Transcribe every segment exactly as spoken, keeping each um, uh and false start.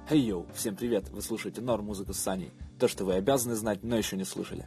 Хей, hey, йоу, всем привет, вы слушаете Норм Музыку с Саней. То, что вы обязаны знать, но еще не слышали.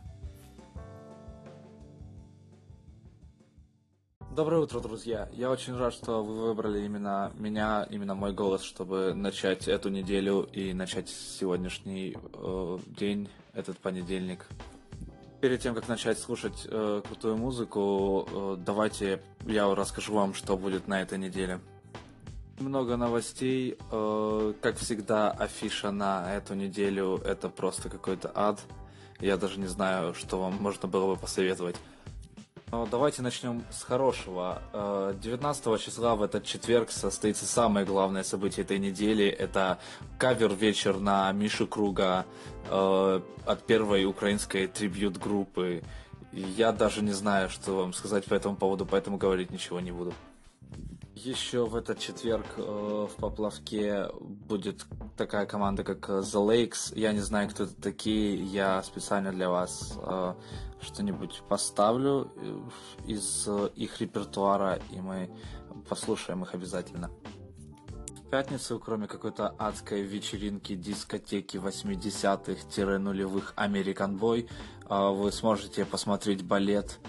Доброе утро, друзья. Я очень рад, что вы выбрали именно меня, именно мой голос, чтобы начать эту неделю и начать сегодняшний э, день, этот понедельник. Перед тем, как начать слушать э, крутую музыку, э, давайте я расскажу вам, что будет на этой неделе. Много новостей, э, как всегда, афиша на эту неделю — это просто какой-то ад. Я даже не знаю, что вам можно было бы посоветовать. Но давайте начнем с хорошего. Э, девятнадцатого числа в этот четверг состоится самое главное событие этой недели. Это кавер-вечер на Мишу Круга э, от первой украинской трибьют-группы. Я даже не знаю, что вам сказать по этому поводу, поэтому говорить ничего не буду. Еще в этот четверг э, в Поплавке будет такая команда, как The Lakes. Я не знаю, кто это такие. Я специально для вас э, что-нибудь поставлю из э, их репертуара, и мы послушаем их обязательно. В пятницу, кроме какой-то адской вечеринки, дискотеки восьмидесятых-нулевых American Boy, э, вы сможете посмотреть балет.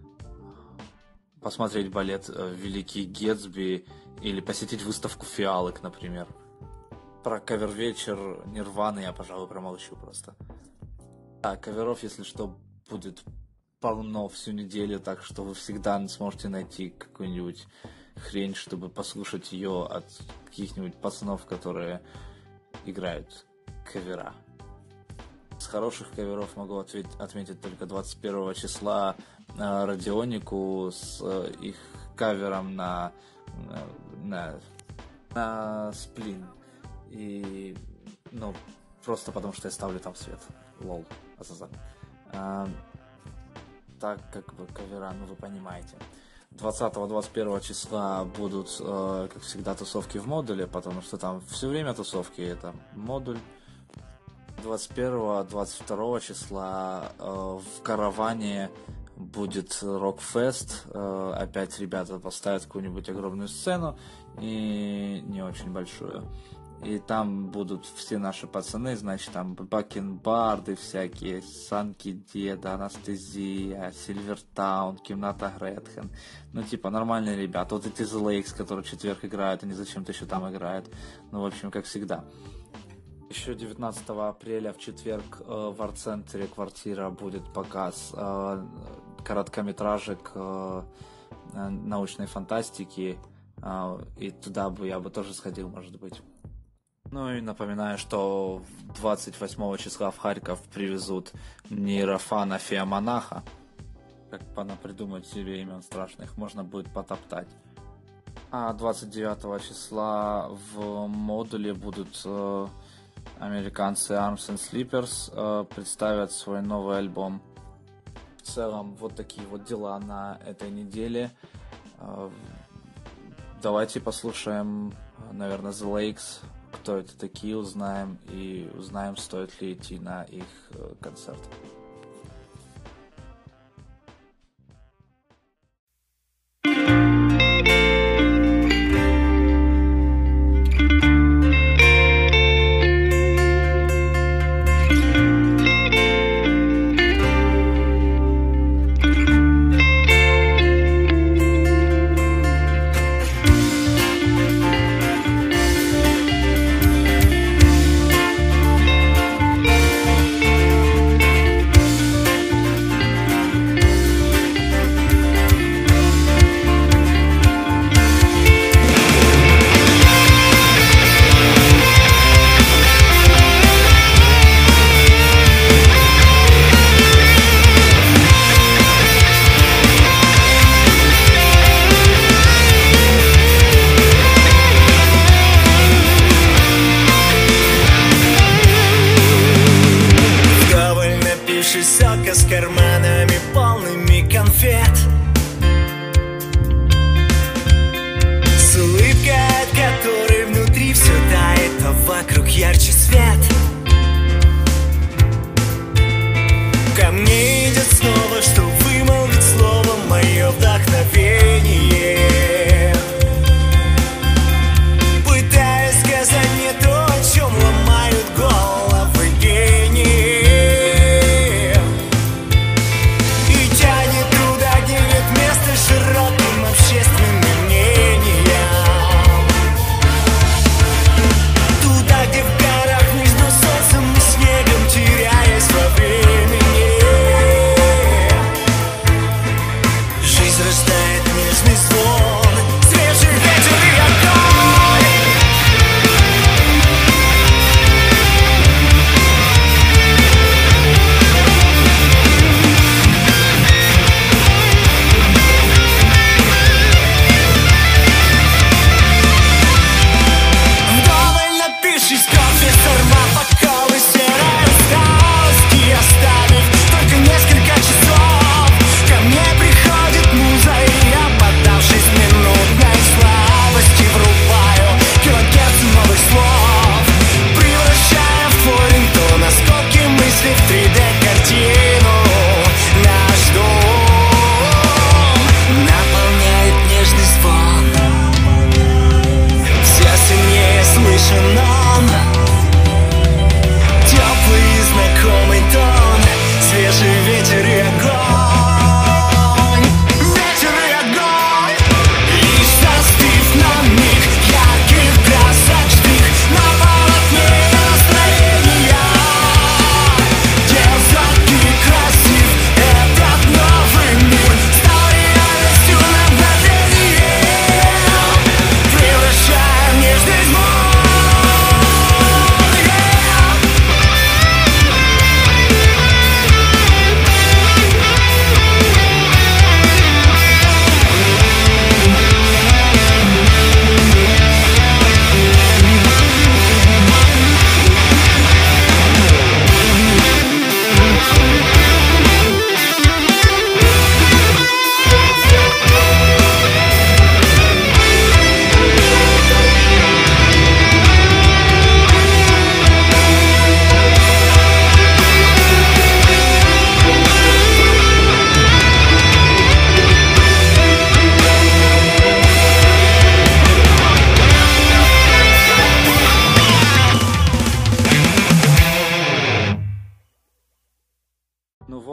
Посмотреть балет «Великий Гэтсби» или посетить выставку фиалок, например. Про кавер-вечер Нирваны я, пожалуй, промолчу просто. А каверов, если что, будет полно всю неделю, так что вы всегда сможете найти какую-нибудь хрень, чтобы послушать ее от каких-нибудь пацанов, которые играют кавера. С хороших каверов могу ответь, отметить только двадцать первого числа э, Радионику с э, их кавером на, на, на Сплин. И, ну, просто потому что я ставлю там свет. Лол. А, так, как бы кавера, ну вы понимаете. двадцатого-двадцать первого числа будут, э, как всегда, тусовки в модуле, потому что там все время тусовки, это модуль. двадцать первого-двадцать второго числа э, в Караване будет Рокфест. Э, опять ребята поставят какую-нибудь огромную сцену и не очень большую. И там будут все наши пацаны, значит, там бакенбарды всякие, Санки Деда, Анестезия, Сильвертаун, Кимната Гретхен. Ну, типа, нормальные ребята. Вот эти The Lakes, которые в четверг играют, они зачем-то еще там играют. Ну, в общем, как всегда. Еще девятнадцатого апреля в четверг э, в арт-центре «Квартира» будет показ э, короткометражек э, научной фантастики. Э, и туда бы я бы тоже сходил, может быть. Ну и напоминаю, что двадцать восьмого числа в Харьков привезут нейрофана Феомонаха. Как понапридумать себе имен страшных, можно будет потоптать. А двадцать девятого числа в модуле будут... Э, американцы Arms and Sleepers э, представят свой новый альбом. В целом, вот такие вот дела на этой неделе. Э, давайте послушаем, наверное, The Lakes, кто это такие, узнаем, и узнаем, стоит ли идти на их э, концерт.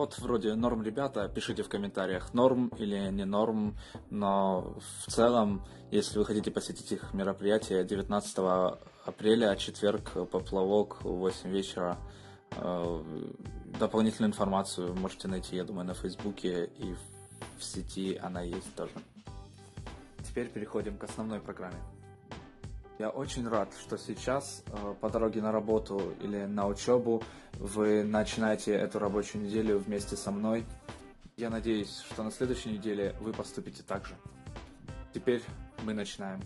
вот вроде норм, ребята, пишите в комментариях, норм или не норм, но в целом, если вы хотите посетить их мероприятие девятнадцатого апреля, четверг, поплавок, восемь вечера, дополнительную информацию можете найти, я думаю, на Фейсбуке, и в сети она есть тоже. Теперь переходим к основной программе. Я очень рад, что сейчас по дороге на работу или на учебу вы начинаете эту рабочую неделю вместе со мной. Я надеюсь, что на следующей неделе вы поступите так же. Теперь мы начинаем.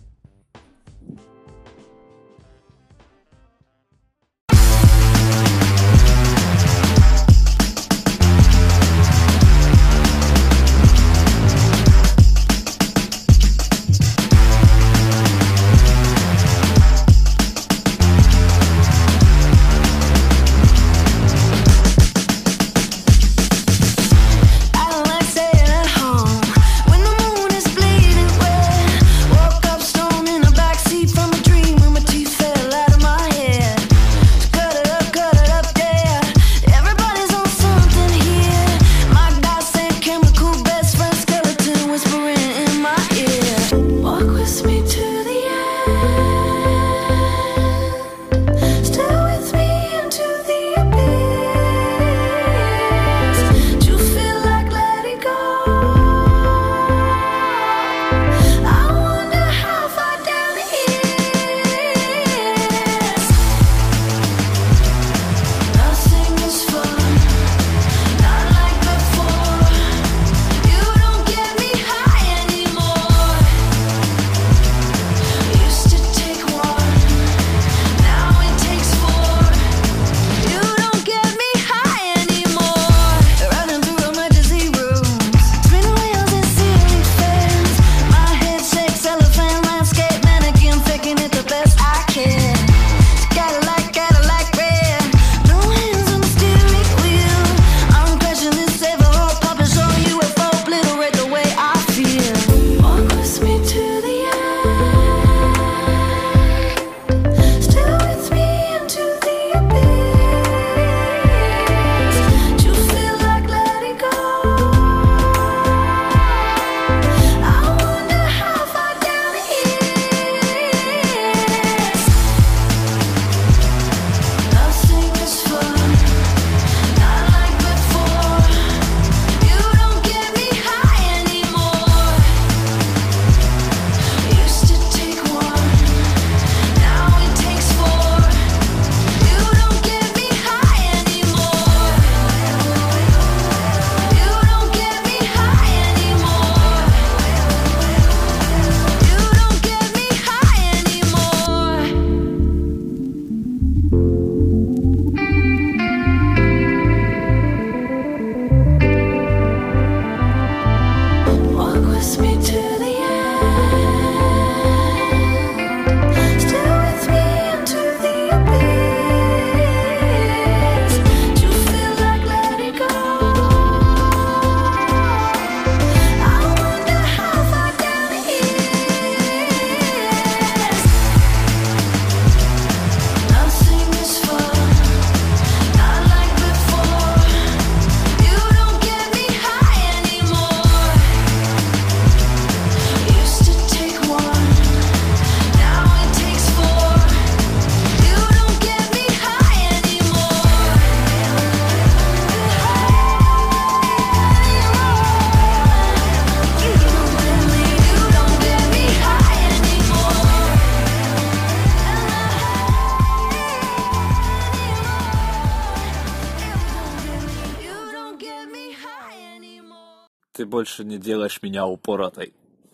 Ты больше не делаешь меня упоротой.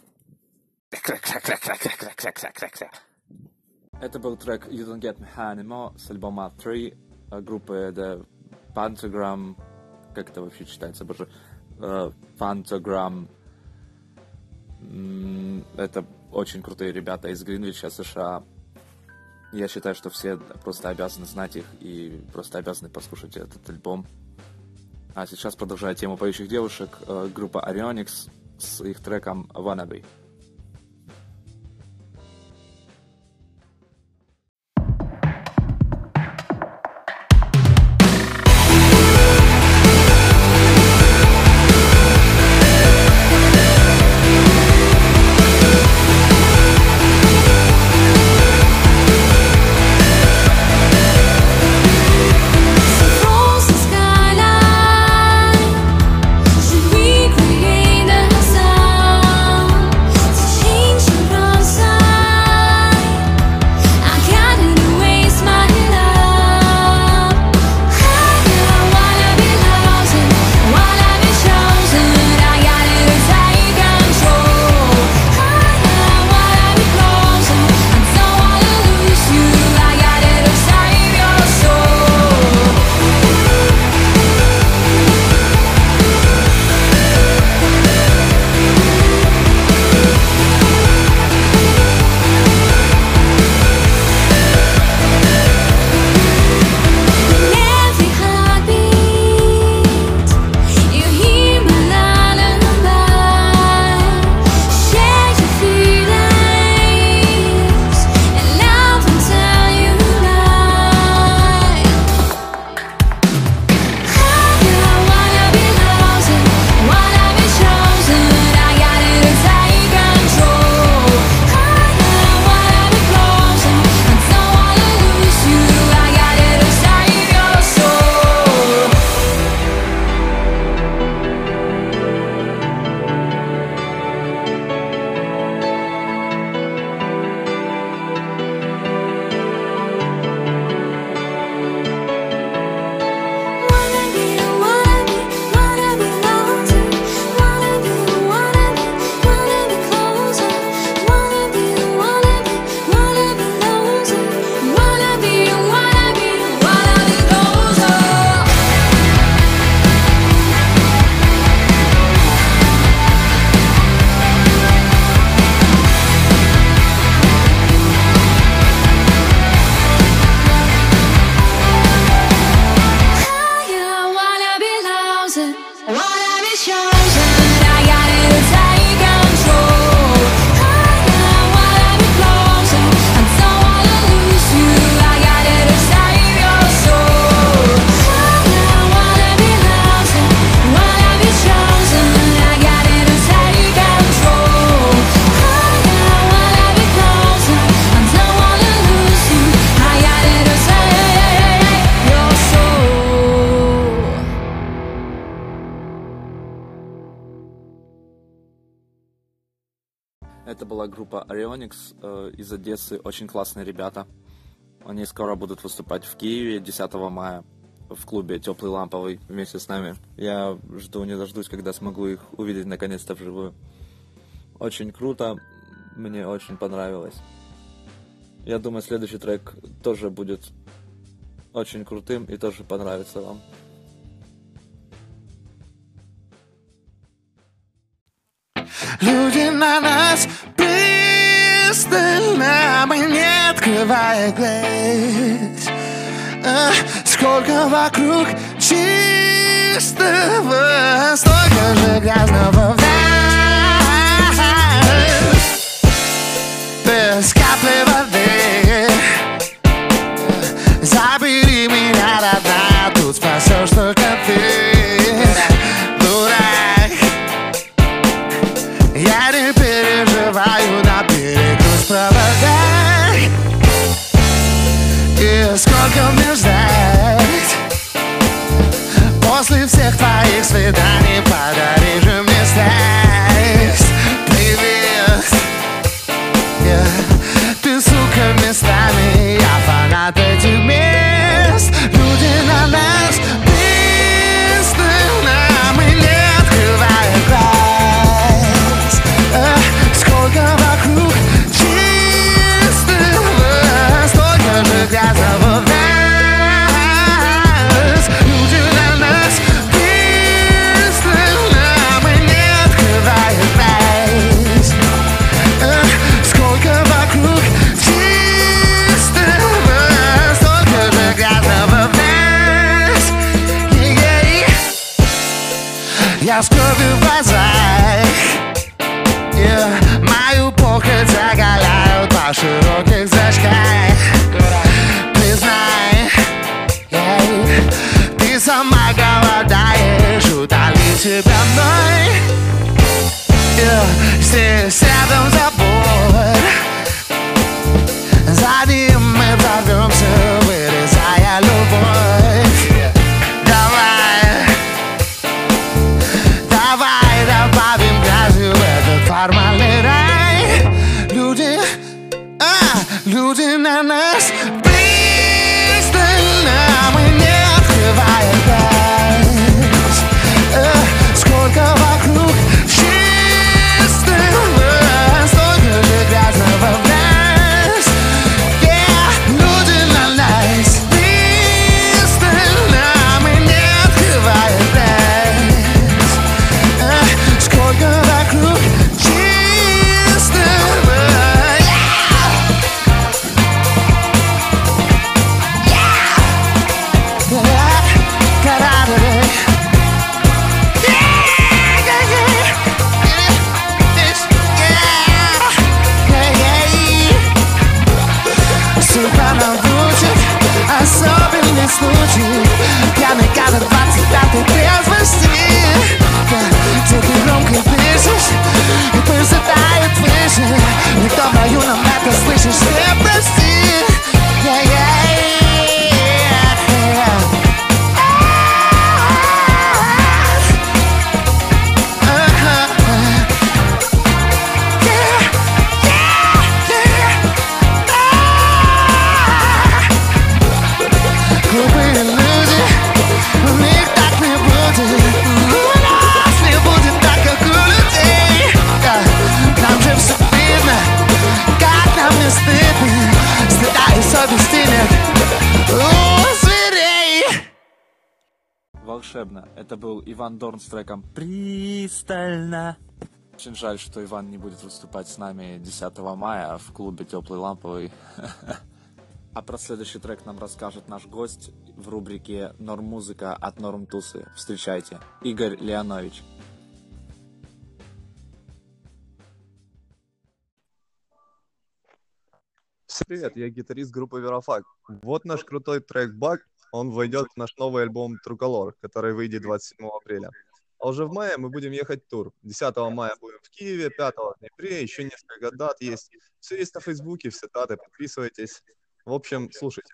Это был трек You Don't Get Me High Anymore с альбома три группы The Pentagram. Как это вообще читается, боже? Uh, Pentagram. Mm, это очень крутые ребята из Гринвича, США. Я считаю, что все просто обязаны знать их и просто обязаны послушать этот альбом. А сейчас, продолжая тему поющих девушек, группа Aryonics с их треком Wannabe. Это была группа Orionix э, из Одессы, очень классные ребята. Они скоро будут выступать в Киеве десятого мая в клубе «Теплый ламповый» вместе с нами. Я жду не дождусь, когда смогу их увидеть наконец-то вживую. Очень круто, мне очень понравилось. Я думаю, следующий трек тоже будет очень крутым и тоже понравится вам. Люди на нас пристально, мы не открывая глаз. А, сколько вокруг чистого, столько же грязного в нас. Без капли воды забери меня, родная, тут спасешь только ты. Дурак, я не переживаю, на берегу проводай. И сколько мне ждать? После всех твоих свиданий подари же мне страсть. Привет, yeah. Ты, сука, местами, я фанат этих мест. Люди на нас пристально, мы не открываем глаз. А, сколько вокруг чистого, столько же грязного в нас. Люди на нас пристально, мы не открываем глаз. А, сколько вокруг чистого, столько же грязного в нас. Yeah-yeah. Я скорбю в глазах, yeah. Мою похоть заголяют по широких зрачках. Признай, yeah. Ты сама голодаешь, утоли себя мной, yeah. Здесь рядом забор, за ним мы прорвемся, вырезая любовь. Давай, давай добавим грязи в этот формальный рай. Люди, а, люди на нас пристально, мы не открываем глаз. А, сколько вокруг чистого, столько же грязного в нас. Yeah, люди на нас пристально, мы не открываем глаз. А, сколько вокруг чистого, yeah. Особенный случай, пьяный кадр двадцать пятой трезвости, где ты громко дышишь и пыль взлетает выше. Никто в раю нам это слышишь, все прости. Глупые люди, у них так не будет. У нас не будет так, как у людей. Нам же все видно, как нам не стыдно. Стыда и совести нет у зверей. Волшебно. Это был Иван Дорн с треком «Пристально». Очень жаль, что Иван не будет выступать с нами десятого мая в клубе «Теплый ламповый». А про следующий трек нам расскажет наш гость в рубрике «Норм-музыка» от Норм-тусы. Встречайте, Игорь Леонович. Всем привет, я гитарист группы Верофак. Вот наш крутой трек «Баг», он войдет в наш новый альбом True Color, который выйдет двадцать седьмого апреля. А уже в мае мы будем ехать в тур. десятого мая будем в Киеве, пятого в Днепре, еще несколько дат есть. Все есть на Фейсбуке, все даты, подписывайтесь. В общем, слушайте.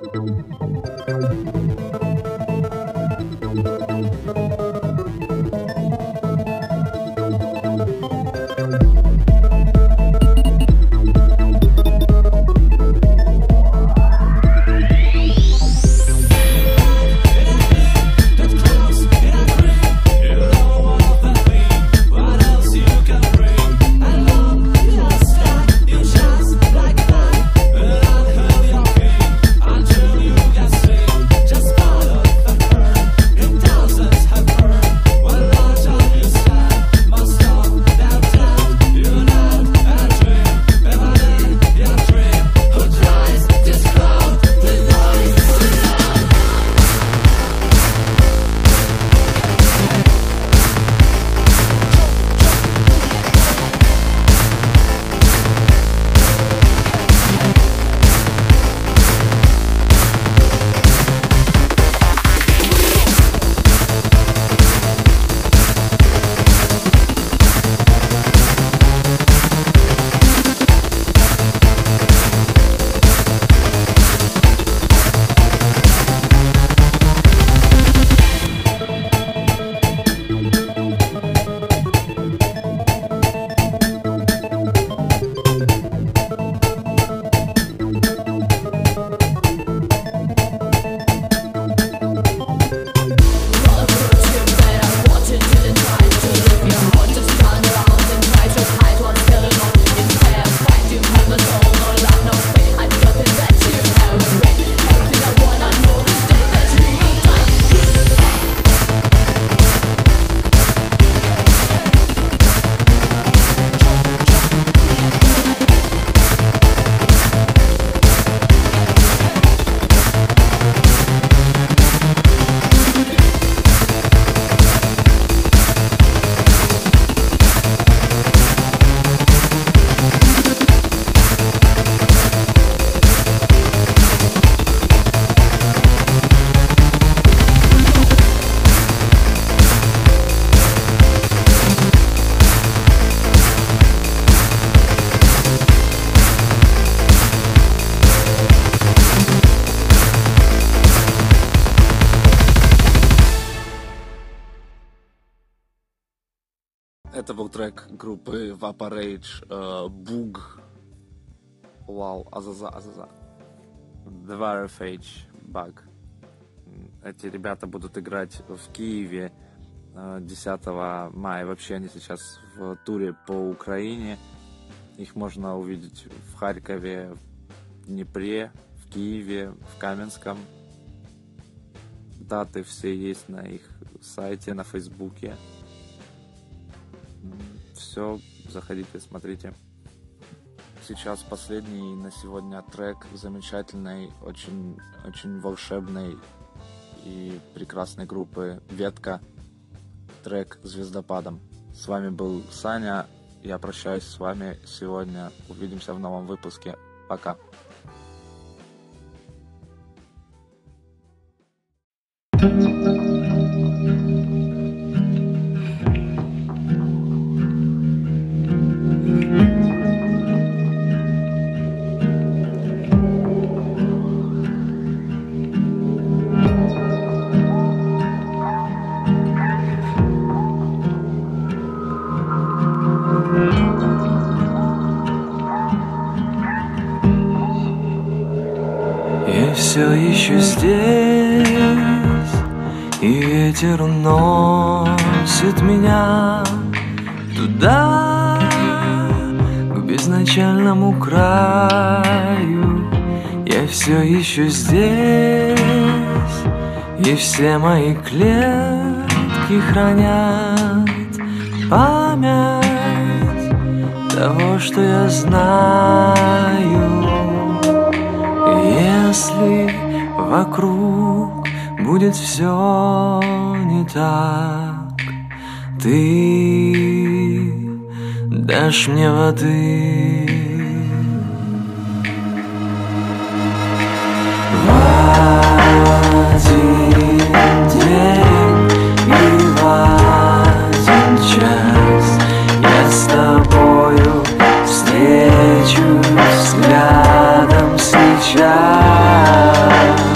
Это был трек группы Vaporage, э, Буг. Вау, Азаза, Азаза. Dwarfage, Bug. Эти ребята будут играть в Киеве э, десятого мая. Вообще они сейчас в туре по Украине. Их можно увидеть в Харькове, в Днепре, в Киеве, в Каменском. Даты все есть на их сайте, на Фейсбуке. Все, заходите, смотрите. Сейчас последний на сегодня трек замечательной, очень, очень волшебной и прекрасной группы Ветка. Трек «Звездопадом». С вами был Саня. Я прощаюсь с вами сегодня. Увидимся в новом выпуске. Пока. Все еще здесь, и ветер уносит меня туда, к безначальному краю. Я все еще здесь, и все мои клетки хранят память того, что я знаю. Если вокруг будет все не так, ты дашь мне воды. В один день и в один час я с тобою встречусь взглядом сейчас.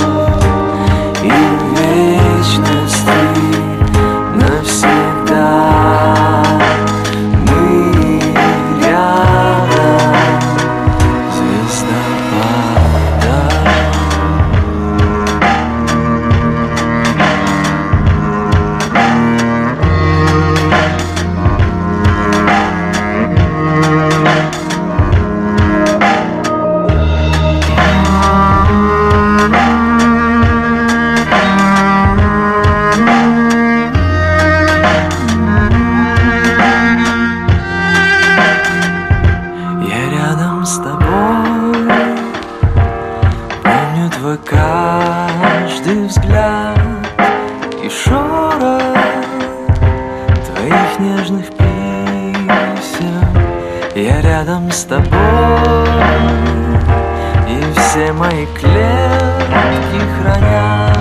каждый взгляд и шорох твоих нежных писем. Я рядом с тобой, и все мои клетки хранят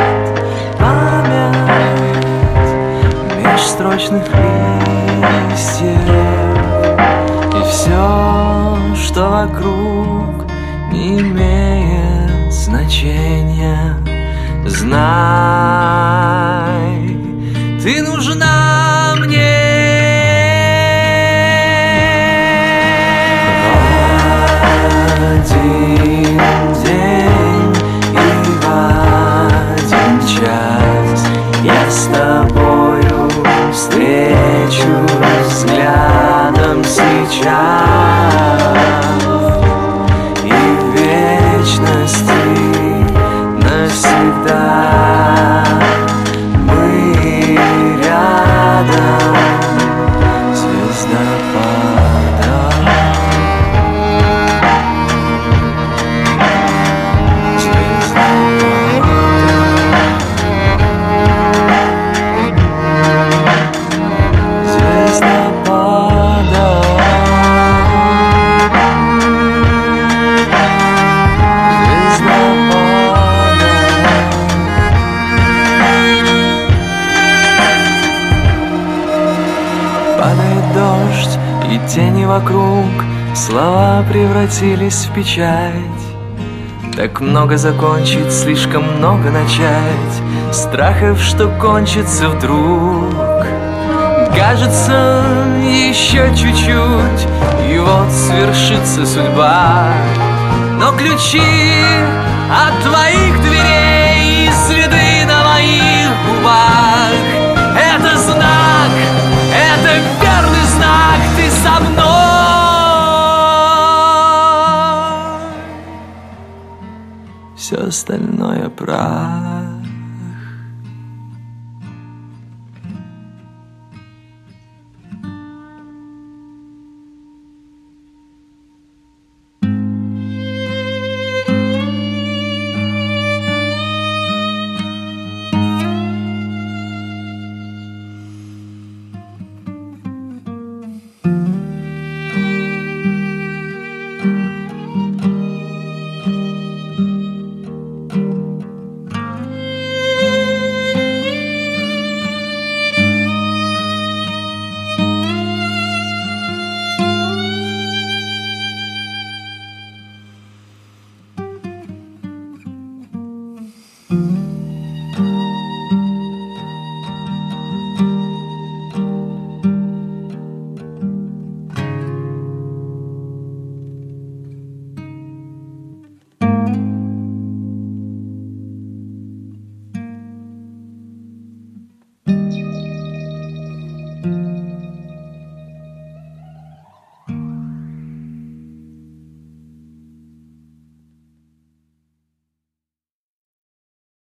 память межстрочных листьев. И все, что вокруг, не имеет значения. Знай, ты нужна мне. Один день и в один час я с тобою встречусь взглядом сейчас, и в вечности навсегда мы рядом, звездопадом. Падает дождь, и тени вокруг, слова превратились в печать. Так много закончить, слишком много начать, страхов, что кончится вдруг. Кажется, еще чуть-чуть, и вот свершится судьба. Но ключи от твоих дверей и следы на моих губах — это знак, это верный знак, ты со мной. Все остальное правда.